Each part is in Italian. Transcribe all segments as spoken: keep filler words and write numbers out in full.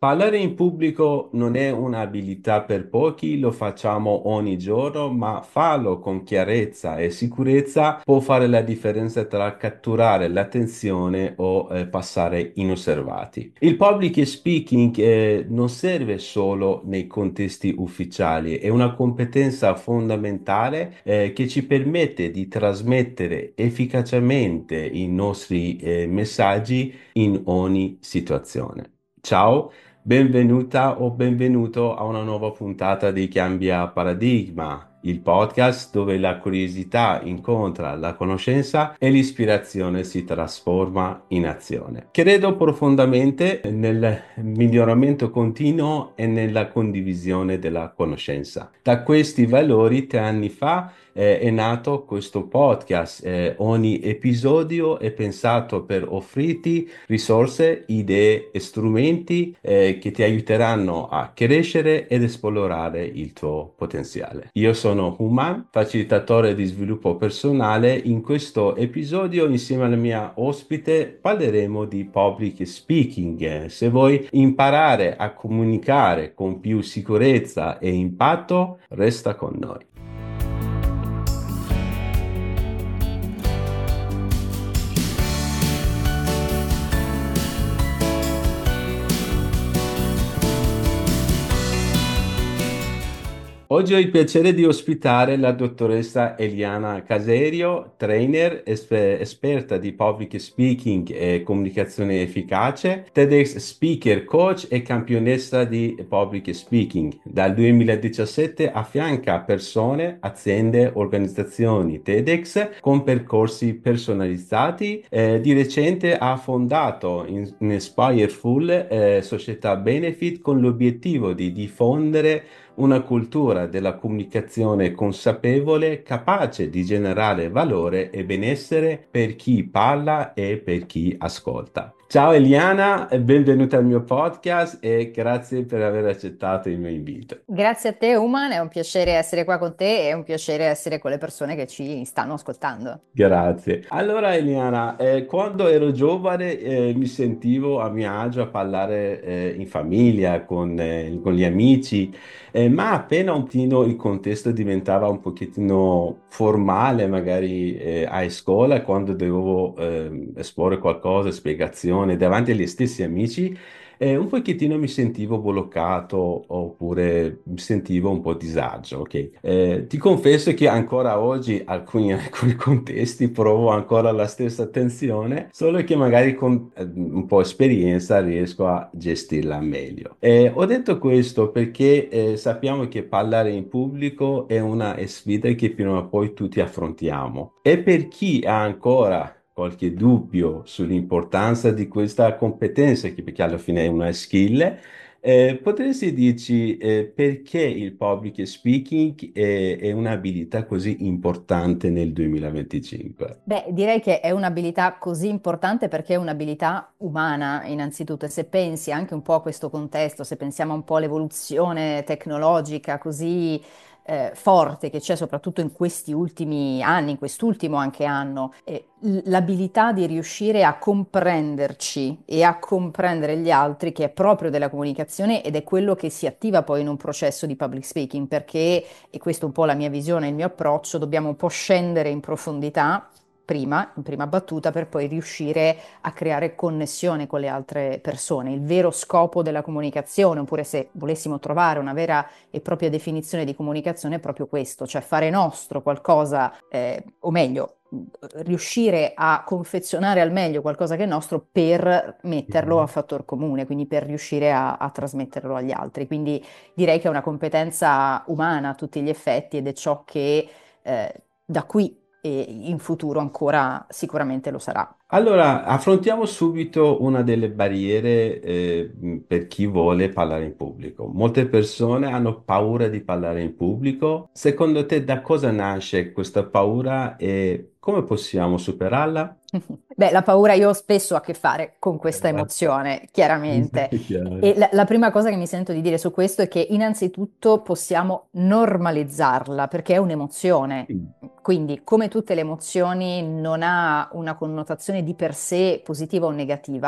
Parlare in pubblico non è un'abilità per pochi, lo facciamo ogni giorno, ma farlo con chiarezza e sicurezza può fare la differenza tra catturare l'attenzione o eh, passare inosservati. Il public speaking eh, non serve solo nei contesti ufficiali, è una competenza fondamentale eh, che ci permette di trasmettere efficacemente i nostri eh, messaggi in ogni situazione. Ciao, benvenuta o benvenuto a una nuova puntata di Cambia Paradigma, il podcast dove la curiosità incontra la conoscenza e l'ispirazione si trasforma in azione. Credo profondamente nel miglioramento continuo e nella condivisione della conoscenza. Da questi valori, tre anni fa, eh, è nato questo podcast. Eh, ogni episodio è pensato per offrirti risorse, idee e strumenti eh, che ti aiuteranno a crescere ed esplorare il tuo potenziale. Io sono Human, facilitatore di sviluppo personale. In questo episodio, insieme alla mia ospite, parleremo di public speaking. Se vuoi imparare a comunicare con più sicurezza e impatto, resta con noi. Oggi ho il piacere di ospitare la dottoressa Eliana Caserio, trainer, espe- esperta di public speaking e comunicazione efficace, TEDx speaker, coach e campionessa di public speaking. Dal duemiladiciassette affianca persone, aziende, organizzazioni TEDx con percorsi personalizzati. Eh, di recente ha fondato in- Inspireful, eh, società benefit con l'obiettivo di diffondere una cultura della comunicazione consapevole capace di generare valore e benessere per chi parla e per chi ascolta. Ciao Eliana, e benvenuta al mio podcast e grazie per aver accettato il mio invito. Grazie a te, Uman, è un piacere essere qua con te e è un piacere essere con le persone che ci stanno ascoltando. Grazie. Allora, Eliana, eh, quando ero giovane eh, mi sentivo a mio agio a parlare eh, in famiglia, con, eh, con gli amici, eh, ma appena un pochino il contesto diventava un pochettino formale, magari eh, a scuola, quando dovevo ehm, esporre qualcosa, spiegazione davanti agli stessi amici, eh, un pochettino mi sentivo bloccato oppure mi sentivo un po' disagio, ok? Eh, ti confesso che ancora oggi alcuni, alcuni contesti provo ancora la stessa tensione, solo che magari con eh, un po' esperienza riesco a gestirla meglio. Eh, ho detto questo perché eh, sappiamo che parlare in pubblico è una sfida che prima o poi tutti affrontiamo. E per chi ha ancora qualche dubbio sull'importanza di questa competenza, che perché alla fine è una skill, eh, potresti dirci eh, perché il public speaking è, è un'abilità così importante nel duemilaventicinque? Beh, direi che è un'abilità così importante perché è un'abilità umana, innanzitutto, e se pensi anche un po' a questo contesto, se pensiamo un po' all'evoluzione tecnologica così eh, forte che c'è soprattutto in questi ultimi anni, in quest'ultimo anche anno, eh, l- l'abilità di riuscire a comprenderci e a comprendere gli altri, che è proprio della comunicazione ed è quello che si attiva poi in un processo di public speaking, perché, e questo è un po' la mia visione, il mio approccio, dobbiamo un po' scendere in profondità prima, in prima battuta, per poi riuscire a creare connessione con le altre persone. Il vero scopo della comunicazione, oppure se volessimo trovare una vera e propria definizione di comunicazione, è proprio questo, cioè fare nostro qualcosa, eh, o meglio, riuscire a confezionare al meglio qualcosa che è nostro per metterlo a Mhm. fattor comune, quindi per riuscire a, a trasmetterlo agli altri. Quindi direi che è una competenza umana a tutti gli effetti ed è ciò che eh, da qui e in futuro ancora sicuramente lo sarà. Allora, affrontiamo subito una delle barriere eh, mh, per chi vuole parlare in pubblico. Molte persone hanno paura di parlare in pubblico. Secondo te, da cosa nasce questa paura e come possiamo superarla? Beh, la paura io spesso ho a che fare con questa Eh, emozione, chiaramente. è chiaro. E la, la prima cosa che mi sento di dire su questo è che innanzitutto possiamo normalizzarla perché è un'emozione. Quindi, come tutte le emozioni, non ha una connotazione di per sé positiva o negativa.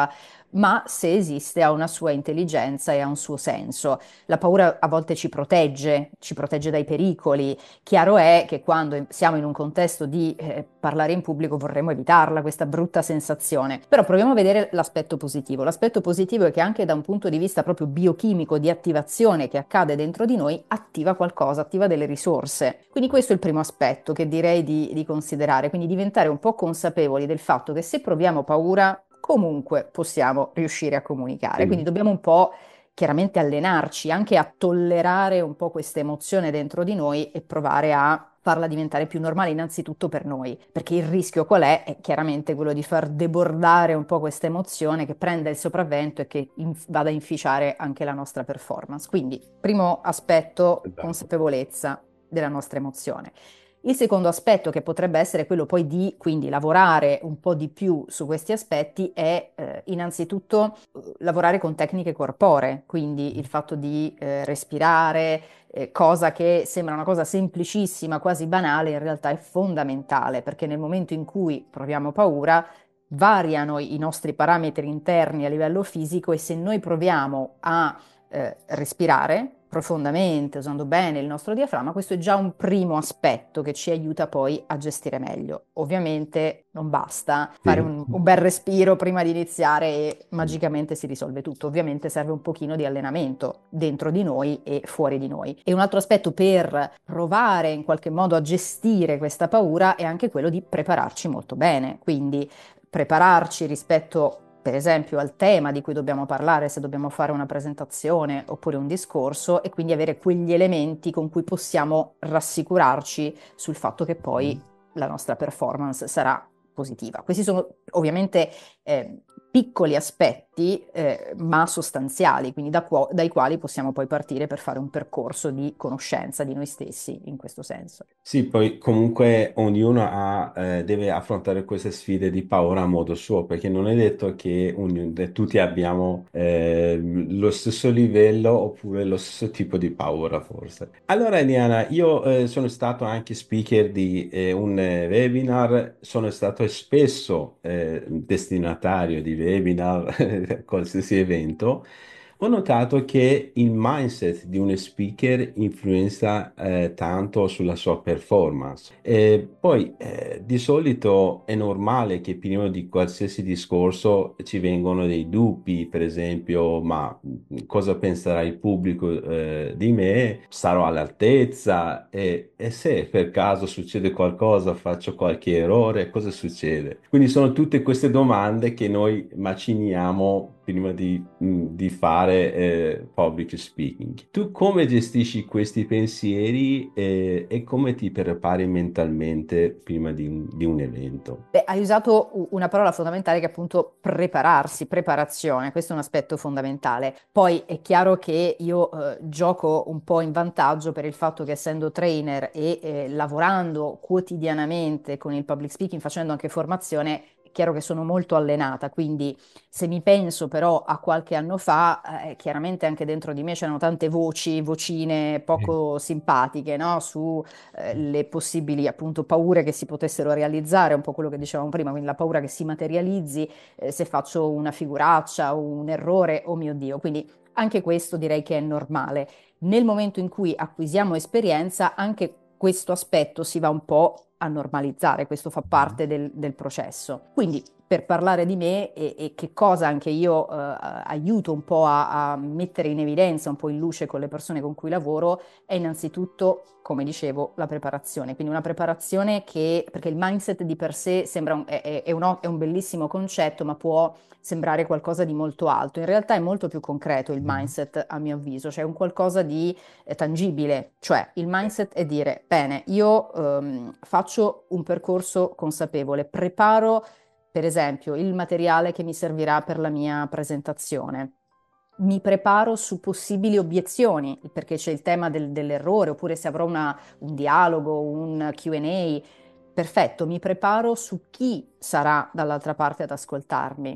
ma se esiste ha una sua intelligenza e ha un suo senso. La paura a volte ci protegge, ci protegge dai pericoli. Chiaro è che quando in- siamo in un contesto di eh, parlare in pubblico vorremmo evitarla, questa brutta sensazione. Però proviamo a vedere l'aspetto positivo. L'aspetto positivo è che anche da un punto di vista proprio biochimico di attivazione che accade dentro di noi, attiva qualcosa, attiva delle risorse. Quindi questo è il primo aspetto che direi di, di considerare, quindi diventare un po' consapevoli del fatto che se proviamo paura, comunque possiamo riuscire a comunicare. Quindi Sì. dobbiamo un po' chiaramente allenarci anche a tollerare un po' questa emozione dentro di noi e provare a farla diventare più normale innanzitutto per noi, perché il rischio qual è? È chiaramente quello di far debordare un po' questa emozione che prenda il sopravvento e che inf- vada a inficiare anche la nostra performance. Quindi, primo aspetto, Esatto. consapevolezza della nostra emozione. Il secondo aspetto, che potrebbe essere quello poi di quindi lavorare un po' di più su questi aspetti, è eh, innanzitutto eh, lavorare con tecniche corporee, quindi il fatto di eh, respirare, eh, cosa che sembra una cosa semplicissima, quasi banale, in realtà è fondamentale, perché nel momento in cui proviamo paura, variano i nostri parametri interni a livello fisico e se noi proviamo a eh, respirare profondamente, usando bene il nostro diaframma, questo è già un primo aspetto che ci aiuta poi a gestire meglio. Ovviamente non basta fare Sì. un, un bel respiro prima di iniziare e magicamente si risolve tutto. Ovviamente serve un pochino di allenamento dentro di noi e fuori di noi. E un altro aspetto per provare in qualche modo a gestire questa paura è anche quello di prepararci molto bene. Quindi prepararci rispetto, per esempio, al tema di cui dobbiamo parlare, se dobbiamo fare una presentazione oppure un discorso, e quindi avere quegli elementi con cui possiamo rassicurarci sul fatto che poi la nostra performance sarà positiva. Questi sono ovviamente eh, piccoli aspetti, eh, ma sostanziali, quindi da qua- dai quali possiamo poi partire per fare un percorso di conoscenza di noi stessi in questo senso. Sì, poi comunque ognuno ha, eh, deve affrontare queste sfide di paura a modo suo, perché non è detto che ogni- che tutti abbiamo eh, lo stesso livello oppure lo stesso tipo di paura, forse. Allora, Eliana, io eh, sono stato anche speaker di eh, un eh, webinar, sono stato spesso eh, destinatario di webinar, qualsiasi evento. Ho notato che il mindset di uno speaker influenza eh, tanto sulla sua performance. E poi eh, di solito è normale che prima di qualsiasi discorso ci vengono dei dubbi, per esempio, ma mh, cosa penserà il pubblico eh, di me? Sarò all'altezza? E, e se per caso succede qualcosa, faccio qualche errore, cosa succede? Quindi sono tutte queste domande che noi maciniamo prima di, mh, di fare eh, public speaking. Tu come gestisci questi pensieri eh, e come ti prepari mentalmente prima di un, di un evento? Beh, hai usato u- una parola fondamentale che è appunto prepararsi, preparazione, questo è un aspetto fondamentale. Poi è chiaro che io eh, gioco un po' in vantaggio per il fatto che essendo trainer e eh, lavorando quotidianamente con il public speaking, facendo anche formazione, è chiaro che sono molto allenata, quindi se mi penso però a qualche anno fa, eh, chiaramente anche dentro di me c'erano tante voci, vocine Mm. poco simpatiche, no? Su eh, le possibili appunto paure che si potessero realizzare, un po' quello che dicevamo prima, quindi la paura che si materializzi eh, se faccio una figuraccia o un errore, oh mio Dio, quindi anche questo direi che è normale. Nel momento in cui acquisiamo esperienza, anche questo aspetto si va un po' a normalizzare, questo fa parte del, del processo. Quindi per parlare di me e, e che cosa anche io eh, aiuto un po' a, a mettere in evidenza, un po' in luce con le persone con cui lavoro, è innanzitutto, come dicevo, la preparazione. Quindi una preparazione che, perché il mindset di per sé sembra un, è, è- è un, è un bellissimo concetto, ma può sembrare qualcosa di molto alto. In realtà è molto più concreto il mindset, a mio avviso, cioè un qualcosa di eh, tangibile. Cioè il mindset è dire, bene, io ehm, faccio un percorso consapevole, preparo per esempio il materiale che mi servirà per la mia presentazione, mi preparo su possibili obiezioni, perché c'è il tema del- dell'errore, oppure se avrò una- un dialogo, un Q and A. Perfetto, mi preparo su chi sarà dall'altra parte ad ascoltarmi.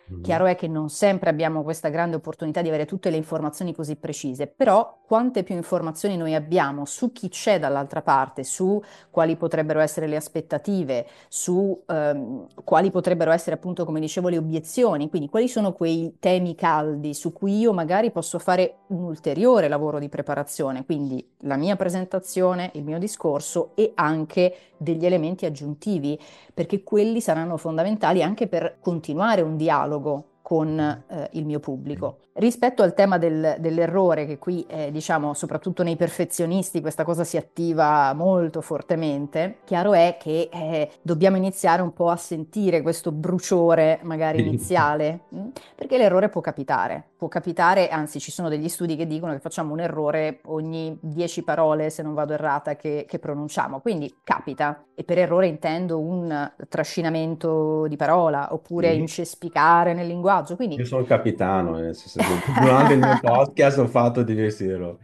Mhm. Chiaro è che non sempre abbiamo questa grande opportunità di avere tutte le informazioni così precise, però quante più informazioni noi abbiamo su chi c'è dall'altra parte, su quali potrebbero essere le aspettative, su ehm, quali potrebbero essere appunto, come dicevo, le obiezioni, quindi quali sono quei temi caldi su cui io magari posso fare un ulteriore lavoro di preparazione, quindi la mia presentazione, il mio discorso e anche degli elementi aggiuntivi, perché quelli saranno fondamentali anche per continuare un dialogo con eh, il mio pubblico. Rispetto al tema del- dell'errore, che qui, eh, diciamo, soprattutto nei perfezionisti, questa cosa si attiva molto fortemente, chiaro è che eh, dobbiamo iniziare un po' a sentire questo bruciore magari Sì. iniziale, mh? Perché l'errore può capitare, può capitare, anzi ci sono degli studi che dicono che facciamo un errore ogni dieci parole, se non vado errata, che, che pronunciamo, quindi capita. E per errore intendo un trascinamento di parola oppure Sì. incespicare nel linguaggio, quindi Io sono capitano, nel senso che durante il mio podcast ho fatto diversi errori.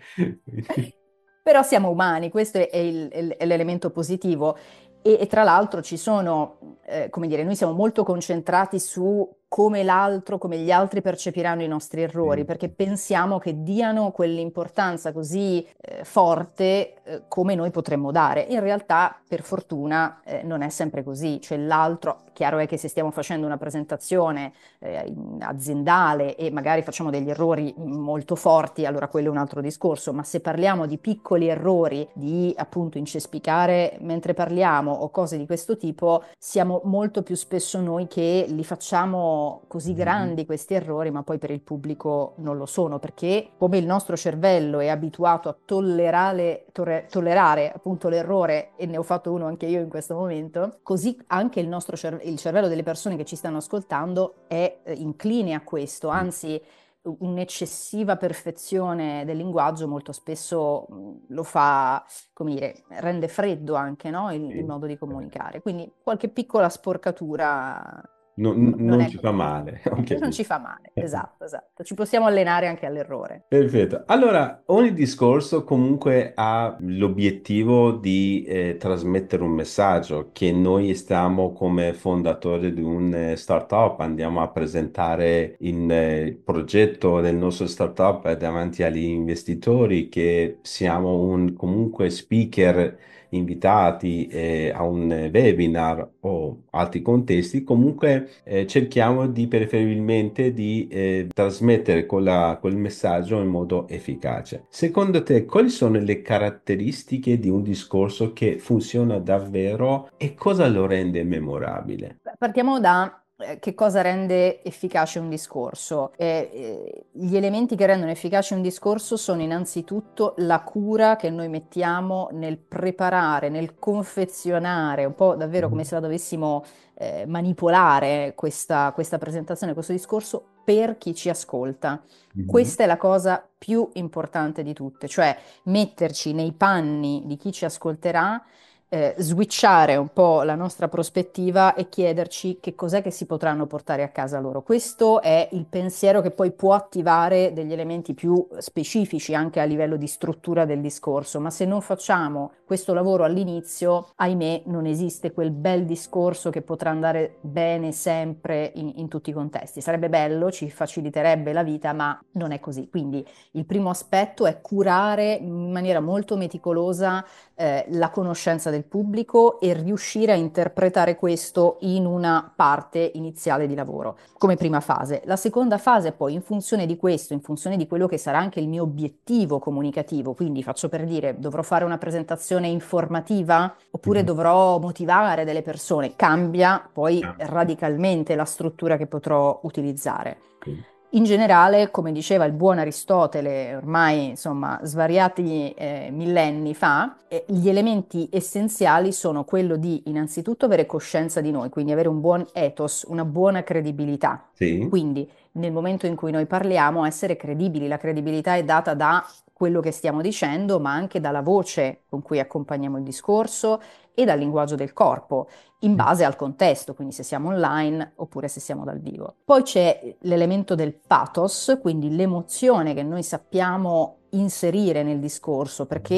però siamo umani, questo è, il- è l'elemento positivo. E, e tra l'altro ci sono, eh, come dire, noi siamo molto concentrati su come l'altro, come gli altri percepiranno i nostri errori, Sì. perché pensiamo che diano quell'importanza così eh, forte eh, come noi potremmo dare. In realtà, per fortuna, eh, non è sempre così, cioè l'altro, chiaro è che se stiamo facendo una presentazione eh, in- aziendale e magari facciamo degli errori molto forti, allora quello è un altro discorso, ma se parliamo di piccoli errori, di appunto incespicare mentre parliamo o cose di questo tipo, siamo molto più spesso noi che li facciamo così Mhm. grandi questi errori, ma poi per il pubblico non lo sono, perché come il nostro cervello è abituato a tollerare, tore- tollerare appunto l'errore, e ne ho fatto uno anche io in questo momento, così anche il nostro cer- il cervello delle persone che ci stanno ascoltando è eh, incline a questo, anzi un'eccessiva perfezione del linguaggio molto spesso mh, lo fa, come dire, rende freddo anche, no, il, il Sì. modo di comunicare. Quindi qualche piccola sporcatura Non, no- non non è ci fa così. male, ok. Non ci fa male, esatto, esatto. Ci possiamo allenare anche all'errore. Perfetto. Allora, ogni discorso comunque ha l'obiettivo di eh, trasmettere un messaggio che noi stiamo come fondatori di un eh, startup, andiamo a presentare in, eh, il progetto del nostro startup eh, davanti agli investitori, che siamo un comunque speaker invitati eh, a un webinar o altri contesti. Comunque eh, cerchiamo di preferibilmente di eh, trasmettere quella- quel messaggio in modo efficace. Secondo te, quali sono le caratteristiche di un discorso che funziona davvero e cosa lo rende memorabile? Partiamo da eh, che cosa rende efficace un discorso. Eh, eh, gli elementi che rendono efficace un discorso sono innanzitutto la cura che noi mettiamo nel preparare, nel confezionare, un po' davvero come Mhm. se la dovessimo eh, manipolare questa, questa presentazione, questo discorso per chi ci ascolta. Mhm. Questa è la cosa più importante di tutte, cioè metterci nei panni di chi ci ascolterà, eh, switchare un po' la nostra prospettiva e chiederci che cos'è che si potranno portare a casa loro. Questo è il pensiero che poi può attivare degli elementi più specifici anche a livello di struttura del discorso, ma se non facciamo questo lavoro all'inizio, ahimè, non esiste quel bel discorso che potrà andare bene sempre in, in tutti i contesti. Sarebbe bello, ci faciliterebbe la vita, ma non è così. Quindi il primo aspetto è curare in maniera molto meticolosa eh, la conoscenza del pubblico e riuscire a interpretare questo in una parte iniziale di lavoro, come prima fase. La seconda fase poi, in funzione di questo, in funzione di quello che sarà anche il mio obiettivo comunicativo, quindi faccio per dire, dovrò fare una presentazione informativa oppure Mhm. dovrò motivare delle persone, cambia poi radicalmente la struttura che potrò utilizzare. Sì. In generale, come diceva il buon Aristotele, ormai insomma svariati eh, millenni fa, eh, gli elementi essenziali sono quello di innanzitutto avere coscienza di noi, quindi avere un buon ethos, una buona credibilità. Sì. Quindi nel momento in cui noi parliamo, essere credibili. La credibilità è data da quello che stiamo dicendo, ma anche dalla voce con cui accompagniamo il discorso e dal linguaggio del corpo in base al contesto, quindi se siamo online oppure se siamo dal vivo. Poi c'è l'elemento del pathos, quindi l'emozione che noi sappiamo inserire nel discorso, perché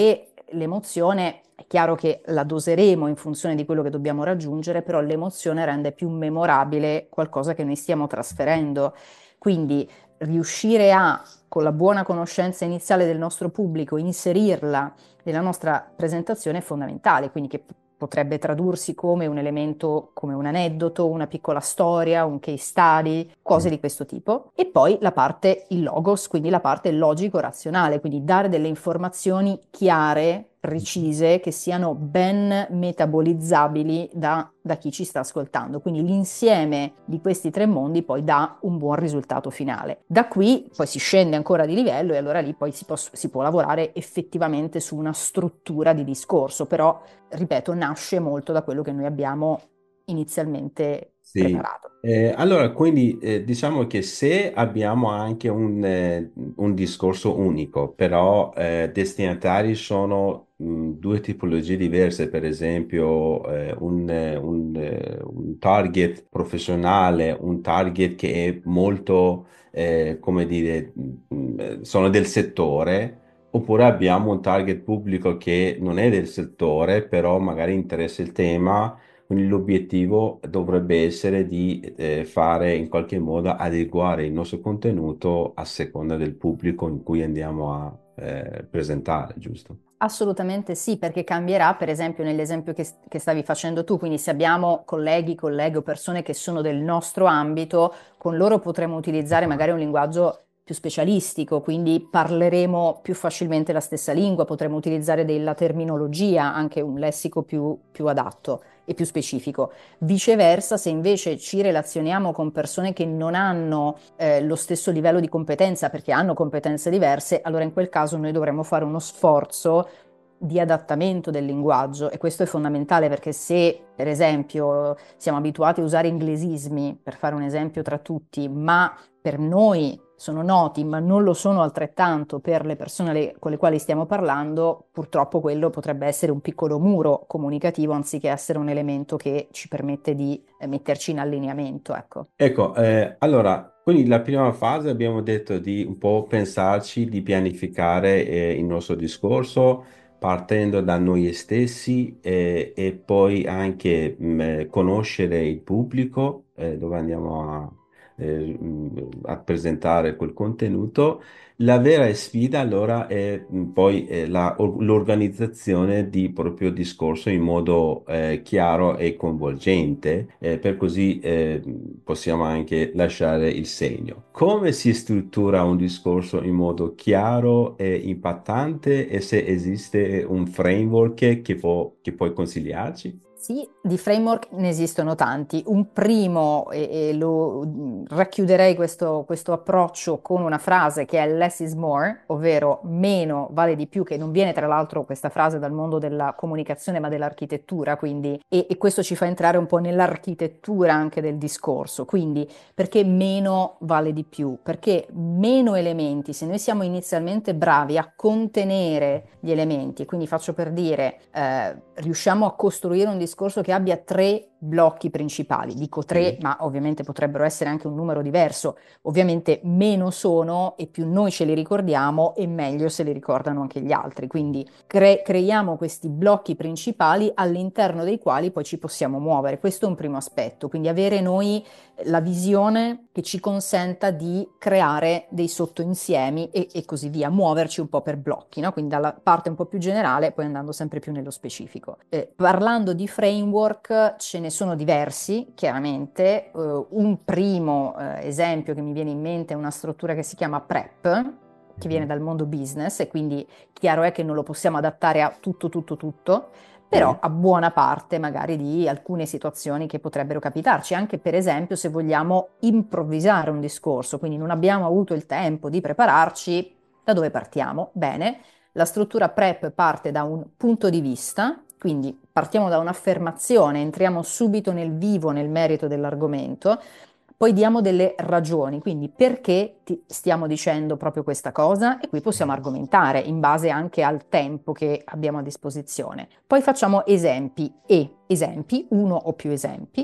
l'emozione è chiaro che la doseremo in funzione di quello che dobbiamo raggiungere, però l'emozione rende più memorabile qualcosa che noi stiamo trasferendo. Quindi riuscire a, con la buona conoscenza iniziale del nostro pubblico, inserirla nella nostra presentazione è fondamentale, quindi che potrebbe tradursi come un elemento, come un aneddoto, una piccola storia, un case study, cose di questo tipo. E poi la parte, il logos, quindi la parte logico-razionale, quindi dare delle informazioni chiare, precise, che siano ben metabolizzabili da, da chi ci sta ascoltando. Quindi l'insieme di questi tre mondi poi dà un buon risultato finale. Da qui poi si scende ancora di livello e allora lì poi si può, si può lavorare effettivamente su una struttura di discorso, però ripeto, nasce molto da quello che noi abbiamo inizialmente Sì, preparato. Eh, allora quindi eh, diciamo che se abbiamo anche un, eh, un discorso unico, però eh, destinatari sono mh, due tipologie diverse, per esempio eh, un, eh, un, eh, un target professionale, un target che è molto, eh, come dire, mh, eh, sono del settore. Oppure abbiamo un target pubblico che non è del settore, però magari interessa il tema, quindi l'obiettivo dovrebbe essere di eh, fare in qualche modo adeguare il nostro contenuto a seconda del pubblico in cui andiamo a eh, presentare, giusto? Assolutamente sì, perché cambierà, per esempio, nell'esempio che, che stavi facendo tu, quindi se abbiamo colleghi, colleghe o persone che sono del nostro ambito, con loro potremo utilizzare magari un linguaggio più specialistico, quindi parleremo più facilmente la stessa lingua, potremo utilizzare della terminologia, anche un lessico più, più adatto e più specifico. Viceversa, se invece ci relazioniamo con persone che non hanno eh, lo stesso livello di competenza, perché hanno competenze diverse, allora in quel caso noi dovremmo fare uno sforzo di adattamento del linguaggio e questo è fondamentale perché se, per esempio, siamo abituati a usare inglesismi, per fare un esempio tra tutti, ma per noi sono noti, ma non lo sono altrettanto per le persone le- con le quali stiamo parlando, purtroppo quello potrebbe essere un piccolo muro comunicativo anziché essere un elemento che ci permette di eh, metterci in allineamento, ecco. Ecco, eh, allora, quindi la prima fase abbiamo detto di un po' pensarci, di pianificare eh, il nostro discorso partendo da noi stessi eh, e poi anche mh, eh, conoscere il pubblico eh, dove andiamo a, eh, mh, a presentare quel contenuto. La vera sfida allora è mh, poi eh, la- l'organizzazione di proprio discorso in modo eh, chiaro e coinvolgente, eh, per così eh, possiamo anche lasciare il segno. Come si struttura un discorso in modo chiaro e impattante e se esiste un framework che può, che puoi consigliarci? Sì, di framework ne esistono tanti. Un primo, e, e lo mh, racchiuderei questo, questo approccio con una frase che è less is more, ovvero meno vale di più, che non viene tra l'altro questa frase dal mondo della comunicazione ma dell'architettura, quindi, e, e questo ci fa entrare un po' nell'architettura anche del discorso. Quindi perché meno vale di più? Perché meno elementi, se noi siamo inizialmente bravi a contenere gli elementi, quindi faccio per dire, eh, riusciamo a costruire un discorso che abbia tre blocchi principali, dico tre, Sì. ma ovviamente potrebbero essere anche un numero diverso, ovviamente meno sono e più noi ce li ricordiamo e meglio se li ricordano anche gli altri, quindi cre- creiamo questi blocchi principali all'interno dei quali poi ci possiamo muovere, questo è un primo aspetto, quindi avere noi la visione che ci consenta di creare dei sottoinsiemi e, e così via, muoverci un po' per blocchi, no? Quindi dalla parte un po' più generale, poi andando sempre più nello specifico. Eh, parlando di framework, ce ne sono diversi, chiaramente. Eh, un primo eh, esempio che mi viene in mente è una struttura che si chiama PrEP, che viene Mhm. dal mondo business e quindi chiaro è che non lo possiamo adattare a tutto, tutto, tutto, però Sì. a buona parte magari di alcune situazioni che potrebbero capitarci, anche per esempio se vogliamo improvvisare un discorso, quindi non abbiamo avuto il tempo di prepararci, da dove partiamo? Bene, la struttura PrEP parte da un punto di vista, quindi partiamo da un'affermazione, entriamo subito nel vivo, nel merito dell'argomento, poi diamo delle ragioni, quindi perché ti stiamo dicendo proprio questa cosa e qui possiamo argomentare in base anche al tempo che abbiamo a disposizione. Poi facciamo esempi e esempi, uno o più esempi,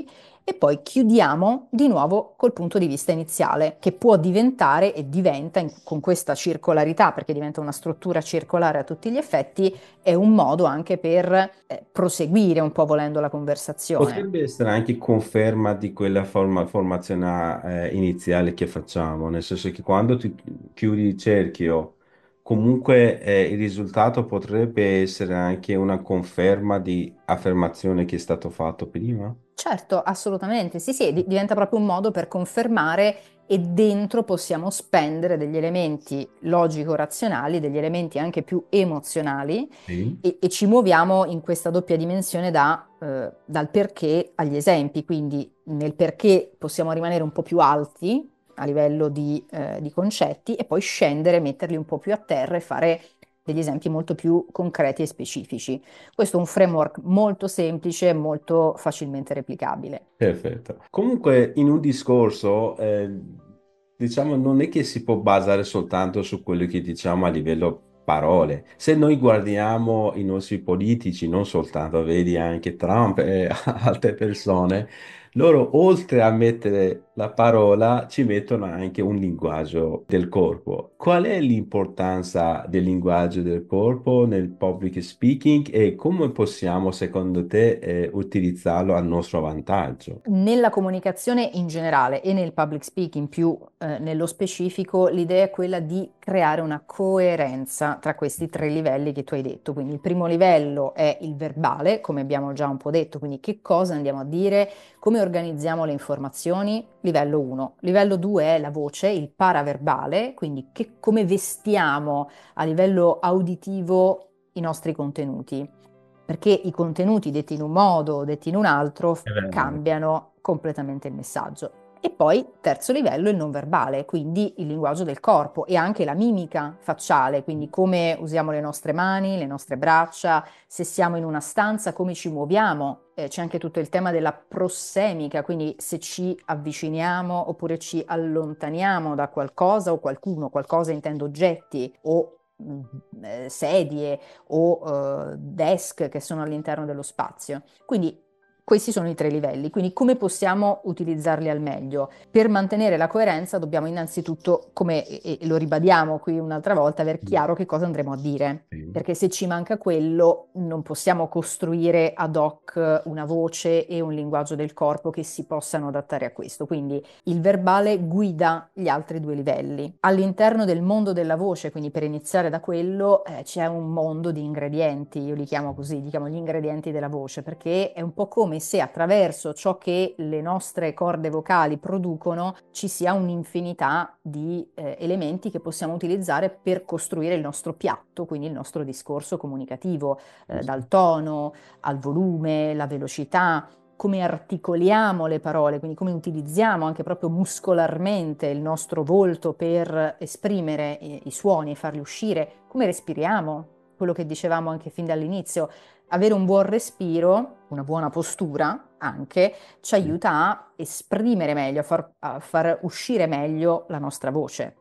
e poi chiudiamo di nuovo col punto di vista iniziale, che può diventare e diventa in- con questa circolarità, perché diventa una struttura circolare a tutti gli effetti, è un modo anche per eh, proseguire un po' volendo la conversazione. Potrebbe essere anche conferma di quella forma- formazione eh, iniziale che facciamo, nel senso che quando ti chiudi il cerchio, comunque eh, il risultato potrebbe essere anche una conferma di affermazione che è stato fatto prima. Certo, assolutamente, sì, sì, di- diventa proprio un modo per confermare e dentro possiamo spendere degli elementi logico-razionali, degli elementi anche più emozionali Sì. e, e ci muoviamo in questa doppia dimensione da, eh, dal perché agli esempi, quindi nel perché possiamo rimanere un po' più alti a livello di, eh, di concetti e poi scendere, metterli un po' più a terra e fare degli esempi molto più concreti e specifici. Questo è un framework molto semplice e molto facilmente replicabile. Perfetto. Comunque, in un discorso, eh, diciamo, non è che si può basare soltanto su quello che diciamo a livello parole. Se noi guardiamo i nostri politici, non soltanto, vedi anche Trump e altre persone, loro oltre a mettere la parola ci mettono anche un linguaggio del corpo. Qual è l'importanza del linguaggio del corpo nel public speaking e come possiamo, secondo te, eh, utilizzarlo a nostro vantaggio? Nella comunicazione in generale e nel public speaking più eh, nello specifico, l'idea è quella di creare una coerenza tra questi tre livelli che tu hai detto. Quindi il primo livello è il verbale, come abbiamo già un po' detto, quindi che cosa andiamo a dire, come organizziamo le informazioni, livello uno. Livello due è la voce, il paraverbale, quindi che- come vestiamo a livello auditivo i nostri contenuti, perché i contenuti detti in un modo o detti in un altro f- È vero. cambiano completamente il messaggio. E poi, terzo livello, il non verbale, quindi il linguaggio del corpo e anche la mimica facciale, quindi come usiamo le nostre mani, le nostre braccia, se siamo in una stanza, come ci muoviamo. Eh, c'è anche tutto il tema della prossemica, quindi se ci avviciniamo oppure ci allontaniamo da qualcosa o qualcuno, qualcosa intendo oggetti o mh, eh, sedie o eh, desk che sono all'interno dello spazio. Quindi questi sono i tre livelli, quindi come possiamo utilizzarli al meglio? Per mantenere la coerenza dobbiamo innanzitutto, come e, e lo ribadiamo qui un'altra volta, aver chiaro che cosa andremo a dire, Sì. perché se ci manca quello non possiamo costruire ad hoc una voce e un linguaggio del corpo che si possano adattare a questo. Quindi il verbale guida gli altri due livelli. All'interno del mondo della voce, quindi per iniziare da quello, eh, c'è un mondo di ingredienti, io li chiamo così, li chiamo gli ingredienti della voce, perché è un po' come se attraverso ciò che le nostre corde vocali producono ci sia un'infinità di eh, elementi che possiamo utilizzare per costruire il nostro piatto, quindi il nostro discorso comunicativo, eh, Giusto. dal tono al volume, la velocità, come articoliamo le parole, quindi come utilizziamo anche proprio muscolarmente il nostro volto per esprimere i, i suoni e farli uscire, come respiriamo, quello che dicevamo anche fin dall'inizio. Avere un buon respiro, una buona postura anche, ci aiuta a esprimere meglio, a far, a far uscire meglio la nostra voce.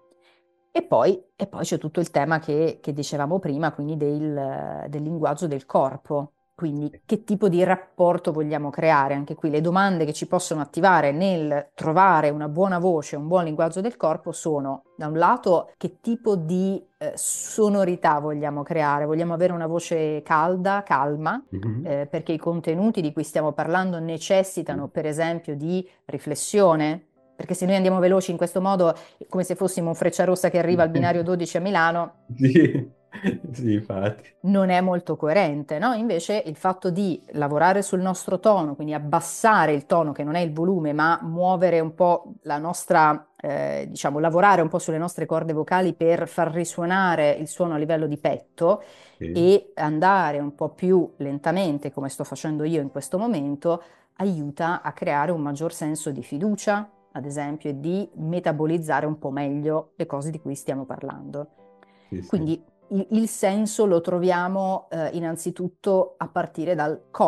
E poi, e poi c'è tutto il tema che, che dicevamo prima, quindi del, del linguaggio del corpo. Quindi che tipo di rapporto vogliamo creare? Anche qui le domande che ci possono attivare nel trovare una buona voce, un buon linguaggio del corpo sono, da un lato, che tipo di eh, sonorità vogliamo creare? Vogliamo avere una voce calda, calma? Mhm. Eh, perché i contenuti di cui stiamo parlando necessitano, per esempio, di riflessione, perché se noi andiamo veloci in questo modo è come se fossimo un Frecciarossa che arriva al binario dodici a Milano, Sì, sì, infatti. non è molto coerente, no? Invece il fatto di lavorare sul nostro tono, quindi abbassare il tono che non è il volume, ma muovere un po' la nostra, eh, diciamo, lavorare un po' sulle nostre corde vocali per far risuonare il suono a livello di petto Sì, e andare un po' più lentamente, come sto facendo io in questo momento, aiuta a creare un maggior senso di fiducia, ad esempio, e di metabolizzare un po' meglio le cose di cui stiamo parlando. sì, sì. Quindi il, il senso lo troviamo eh, innanzitutto a partire dal cosa.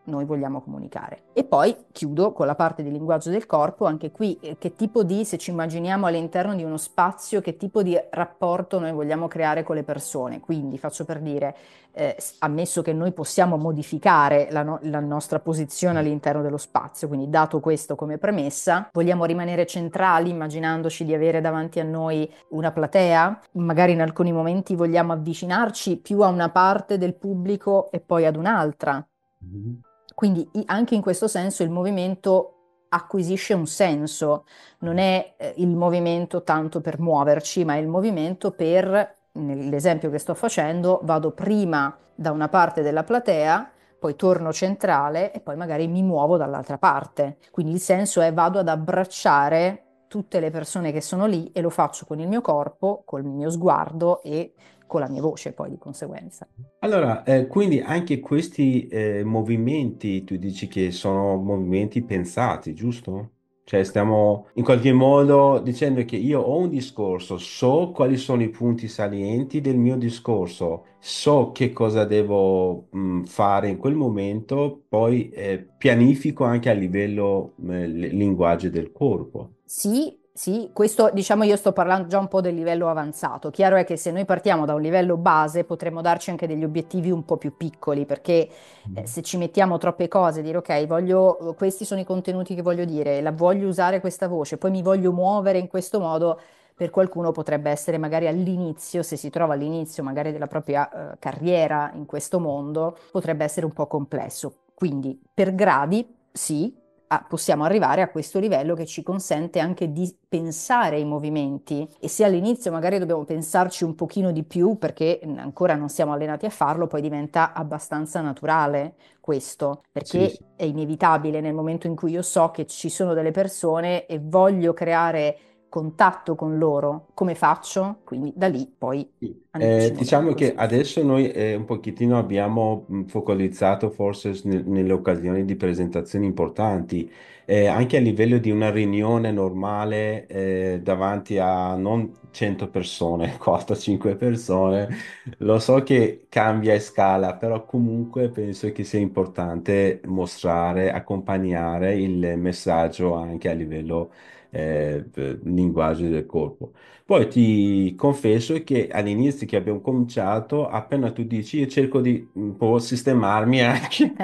noi vogliamo comunicare. E poi chiudo con la parte di linguaggio del corpo, anche qui eh, che tipo di, se ci immaginiamo all'interno di uno spazio, che tipo di rapporto noi vogliamo creare con le persone. Quindi faccio per dire, eh, ammesso che noi possiamo modificare la, no- la nostra posizione all'interno dello spazio, quindi dato questo come premessa, vogliamo rimanere centrali immaginandoci di avere davanti a noi una platea, magari in alcuni momenti vogliamo avvicinarci più a una parte del pubblico e poi ad un'altra. Mhm. Quindi i- anche in questo senso il movimento acquisisce un senso, non è eh, il movimento tanto per muoverci, ma è il movimento per, nell'esempio che sto facendo, vado prima da una parte della platea, poi torno centrale e poi magari mi muovo dall'altra parte. Quindi il senso è vado ad abbracciare tutte le persone che sono lì e lo faccio con il mio corpo, col mio sguardo e con la mia voce poi di conseguenza. Allora, eh, quindi anche questi eh, movimenti, tu dici che sono movimenti pensati, giusto? Cioè stiamo in qualche modo dicendo che io ho un discorso, so quali sono i punti salienti del mio discorso, so che cosa devo mh, fare in quel momento, poi eh, pianifico anche a livello eh, l- linguaggio del corpo. Sì, sì, questo diciamo io sto parlando già un po' del livello avanzato. Chiaro è che se noi partiamo da un livello base potremmo darci anche degli obiettivi un po' più piccoli, perché eh, se ci mettiamo troppe cose, dire ok, voglio, questi sono i contenuti che voglio dire, la voglio usare questa voce, poi mi voglio muovere in questo modo, per qualcuno potrebbe essere magari all'inizio, se si trova all'inizio magari della propria eh, carriera in questo mondo, potrebbe essere un po' complesso. Quindi per gradi, sì, a- possiamo arrivare a questo livello che ci consente anche di pensare i movimenti e se all'inizio magari dobbiamo pensarci un pochino di più perché mm, ancora non siamo allenati a farlo, poi diventa abbastanza naturale questo, Sì, perché sì. è inevitabile nel momento in cui io so che ci sono delle persone e voglio creare contatto con loro, come faccio? Quindi da lì poi Sì. andiamoci Eh, diciamo muovendo, che sì. adesso noi eh, un pochettino abbiamo mh, focalizzato forse s- ne- nelle occasioni di presentazioni importanti, eh, anche a livello di una riunione normale eh, davanti a non cento persone, quattro cinque persone. Lo so che cambia e scala, però comunque penso che sia importante mostrare, accompagnare il messaggio anche a livello eh, p- linguaggio del corpo. Poi ti confesso che all'inizio che abbiamo cominciato, appena tu dici, io cerco di un po' sistemarmi anche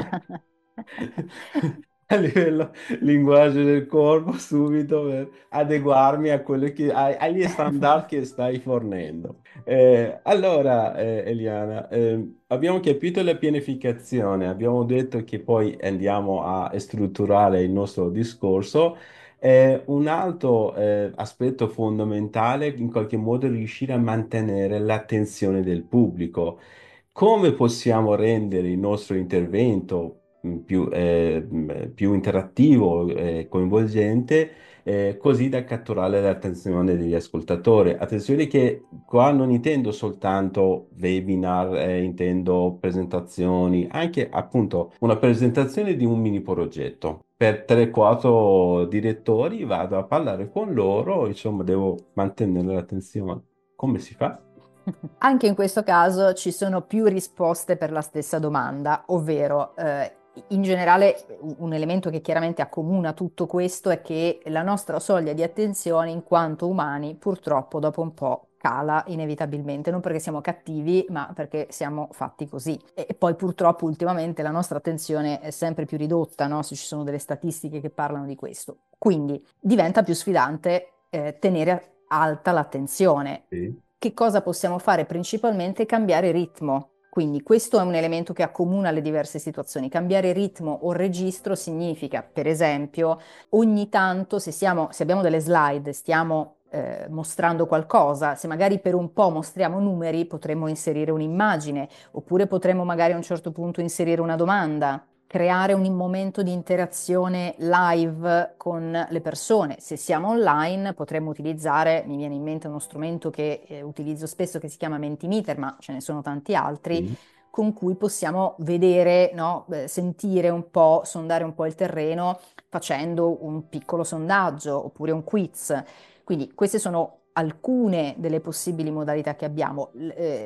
a livello linguaggio del corpo subito per adeguarmi a quello che, ai- agli standard che stai fornendo. Eh, allora, eh, Eliana, eh, abbiamo capito la pianificazione, abbiamo detto che poi andiamo a strutturare il nostro discorso. Eh, un altro eh, aspetto fondamentale, in qualche modo, è riuscire a mantenere l'attenzione del pubblico. Come possiamo rendere il nostro intervento mh, più, eh, mh, più interattivo e coinvolgente, eh, così da catturare l'attenzione degli ascoltatori? Attenzione che qua non intendo soltanto webinar, eh, intendo presentazioni, anche appunto una presentazione di un mini progetto. Per tre quattro direttori vado a parlare con loro, insomma, devo mantenere l'attenzione. Come si fa? Anche in questo caso ci sono più risposte per la stessa domanda, ovvero eh, in generale un un elemento che chiaramente accomuna tutto questo è che la nostra soglia di attenzione in quanto umani purtroppo dopo un po' cala inevitabilmente, non perché siamo cattivi, ma perché siamo fatti così. E e poi purtroppo ultimamente la nostra attenzione è sempre più ridotta, no? Se ci sono delle statistiche che parlano di questo. Quindi diventa più sfidante eh, tenere alta l'attenzione. Sì. Che cosa possiamo fare? Principalmente cambiare ritmo. Quindi questo è un elemento che accomuna le diverse situazioni. Cambiare ritmo o registro significa, per esempio, ogni tanto se, siamo, se abbiamo delle slide, stiamo eh, mostrando qualcosa, se magari per un po' mostriamo numeri, potremmo inserire un'immagine, oppure potremmo magari a un certo punto inserire una domanda, creare un momento di interazione live con le persone. Se siamo online potremmo utilizzare, mi viene in mente uno strumento che eh, utilizzo spesso che si chiama Mentimeter, ma ce ne sono tanti altri, Sì. con cui possiamo vedere, no, eh, sentire un po', sondare un po' il terreno facendo un piccolo sondaggio oppure un quiz. Quindi queste sono alcune delle possibili modalità che abbiamo. L- eh,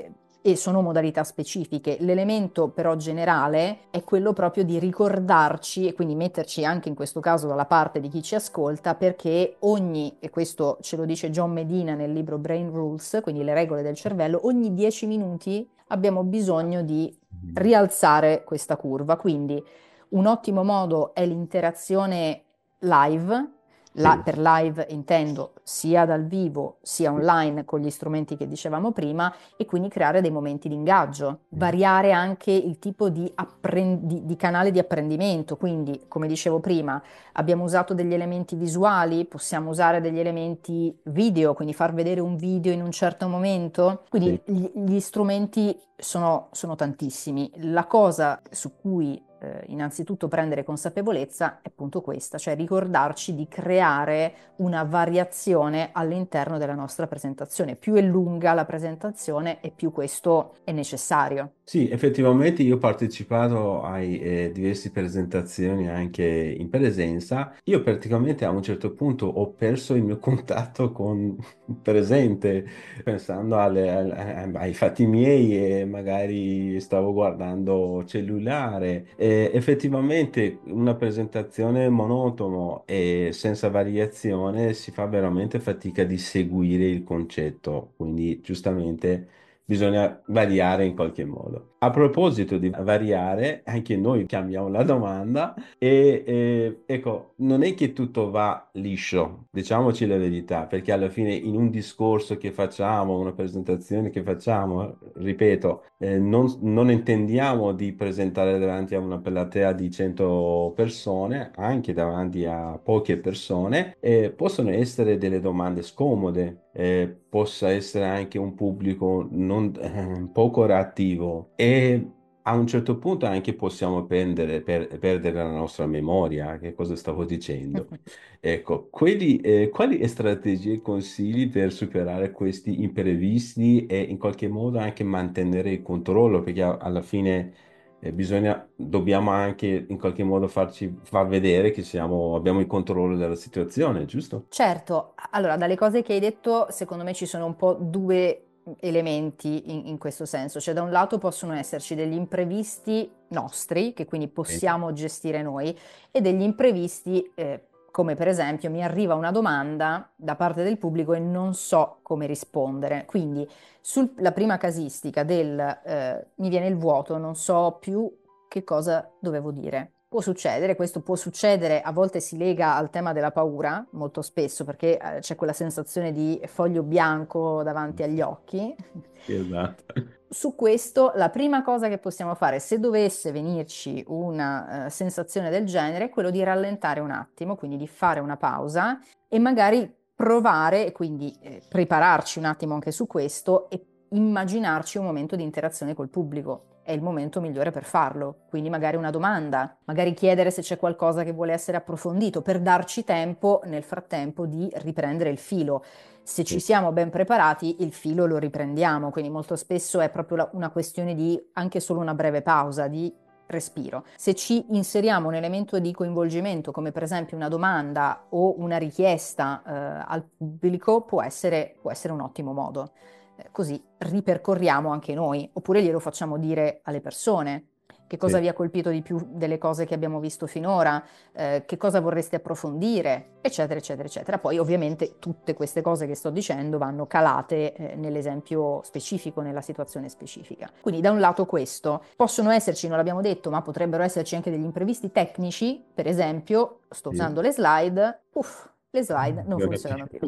e sono modalità specifiche. L'elemento però generale è quello proprio di ricordarci e quindi metterci anche in questo caso dalla parte di chi ci ascolta, perché ogni, e questo ce lo dice John Medina nel libro Brain Rules, quindi le regole del cervello, ogni dieci minuti abbiamo bisogno di Mhm. rialzare questa curva. Quindi un ottimo modo è l'interazione live. La- Sì, per live intendo sia dal vivo sia online con gli strumenti che dicevamo prima, e quindi creare dei momenti di ingaggio, variare anche il tipo di, appren- di- di canale di apprendimento. Quindi, come dicevo prima, abbiamo usato degli elementi visuali, possiamo usare degli elementi video, quindi far vedere un video in un certo momento. sì. Quindi gli, gli strumenti sono, sono tantissimi. La cosa su cui eh, innanzitutto prendere consapevolezza è appunto questa, cioè ricordarci di creare una variazione all'interno della nostra presentazione. Più è lunga la presentazione e più questo è necessario. Sì, effettivamente io ho partecipato a diverse presentazioni anche in presenza. Io praticamente a un certo punto ho perso il mio contatto con il presente, pensando alle- alle- ai fatti miei e magari stavo guardando cellulare. E effettivamente una presentazione monotona e senza variazione si fa veramente fatica di seguire il concetto, quindi giustamente bisogna variare in qualche modo. A proposito di variare, anche noi cambiamo la domanda e eh, ecco, non è che tutto va liscio, diciamoci la verità, perché alla fine in un discorso che facciamo, una presentazione che facciamo, ripeto, eh, non, non intendiamo di presentare davanti a una platea di cento persone, anche davanti a poche persone, e possono essere delle domande scomode, eh, possa essere anche un pubblico non, eh, poco reattivo e a un certo punto anche possiamo perdere, per- perdere la nostra memoria. Che cosa stavo dicendo? Ecco, quelli, eh, quali strategie consigli per superare questi imprevisti e in qualche modo anche mantenere il controllo? Perché a- alla fine eh, bisogna, dobbiamo anche in qualche modo farci far vedere che siamo, abbiamo il controllo della situazione, giusto? Certo, allora dalle cose che hai detto, secondo me ci sono un po' due elementi in, in questo senso, cioè da un lato possono esserci degli imprevisti nostri, che quindi Sì. possiamo gestire noi, e degli imprevisti, eh, come per esempio mi arriva una domanda da parte del pubblico e non so come rispondere. Quindi sulla prima casistica del eh, mi viene il vuoto, non so più che cosa dovevo dire. Può succedere, questo può succedere, a volte si lega al tema della paura, molto spesso, perché eh, c'è quella sensazione di foglio bianco davanti agli occhi. Esatto. Su questo, la prima cosa che possiamo fare, se dovesse venirci una eh, sensazione del genere, è quello di rallentare un attimo, quindi di fare una pausa e magari provare, e quindi eh, prepararci un attimo anche su questo e immaginarci un momento di interazione col pubblico. È il momento migliore per farlo, quindi magari una domanda, magari chiedere se c'è qualcosa che vuole essere approfondito per darci tempo nel frattempo di riprendere il filo. Se ci Sì. siamo ben preparati, il filo lo riprendiamo, quindi molto spesso è proprio la- una questione di anche solo una breve pausa, di respiro. Se ci inseriamo un elemento di coinvolgimento, come per esempio una domanda o una richiesta, eh, al pubblico, può essere, può essere un ottimo modo. Eh, così ripercorriamo anche noi, oppure glielo facciamo dire alle persone. Che cosa Sì. vi ha colpito di più delle cose che abbiamo visto finora? Eh, che cosa vorreste approfondire, eccetera, eccetera, eccetera. Poi ovviamente tutte queste cose che sto dicendo vanno calate eh, nell'esempio specifico, nella situazione specifica. Quindi da un lato questo, possono esserci, non l'abbiamo detto, ma potrebbero esserci anche degli imprevisti tecnici, per esempio, sto Sì. usando le slide, uff, le slide non Ho funzionano più. capito.